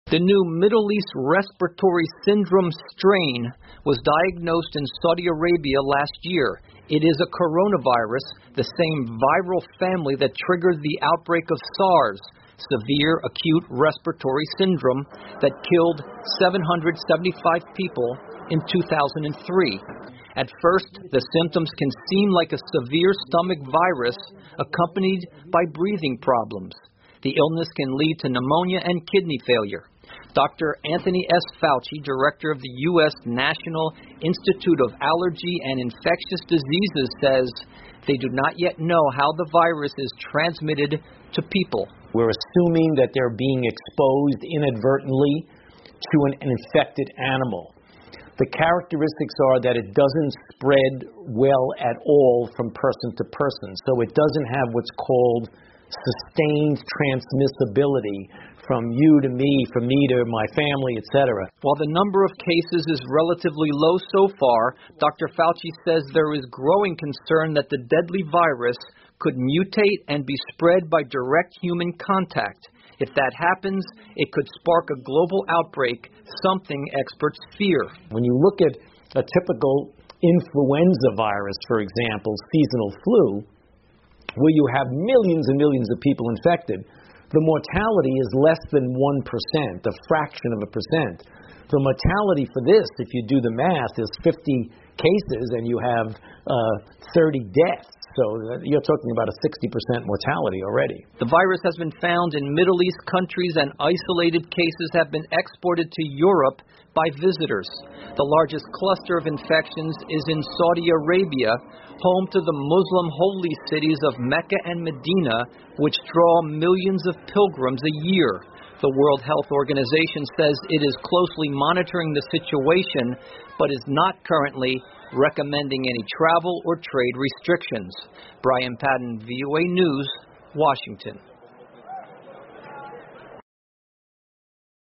The new Middle East respiratory syndrome strain was diagnosed in Saudi Arabia last year. It is a coronavirus, the same viral family that triggered the outbreak of SARS, severe acute respiratory syndrome, that killed 775 people in 2003. At first, the symptoms can seem like a severe stomach virus accompanied by breathing problems. The illness can lead to pneumonia and kidney failure. Dr. Anthony S. Fauci, director of the U.S. National Institute of Allergy and Infectious Diseases, says they do not yet know how the virus is transmitted to people. We're assuming that they're being exposed inadvertently to an infected animal. The characteristics are that it doesn't spread well at all from person to person, so it doesn't have what's called sustained transmissibility from you to me, from me to my family, etc. While the number of cases is relatively low so far, Dr. Fauci says there is growing concern that the deadly virus could mutate and be spread by direct human contact. If that happens, it could spark a global outbreak, something experts fear. When you look at a typical influenza virus, for example, seasonal flu, where you have millions and millions of people infected, the mortality is less than 1%, a fraction of a percent. The mortality for this, if you do the math, is 50 cases and you have 30 deaths. So you're talking about a 60% mortality already. The virus has been found in Middle East countries, and isolated cases have been exported to Europe by visitors. The largest cluster of infections is in Saudi Arabia, home to the Muslim holy cities of Mecca and Medina, which draw millions of pilgrims a year. The World Health Organization says it is closely monitoring the situation, but is not currently recommending any travel or trade restrictions. Brian Patton, VOA News, Washington.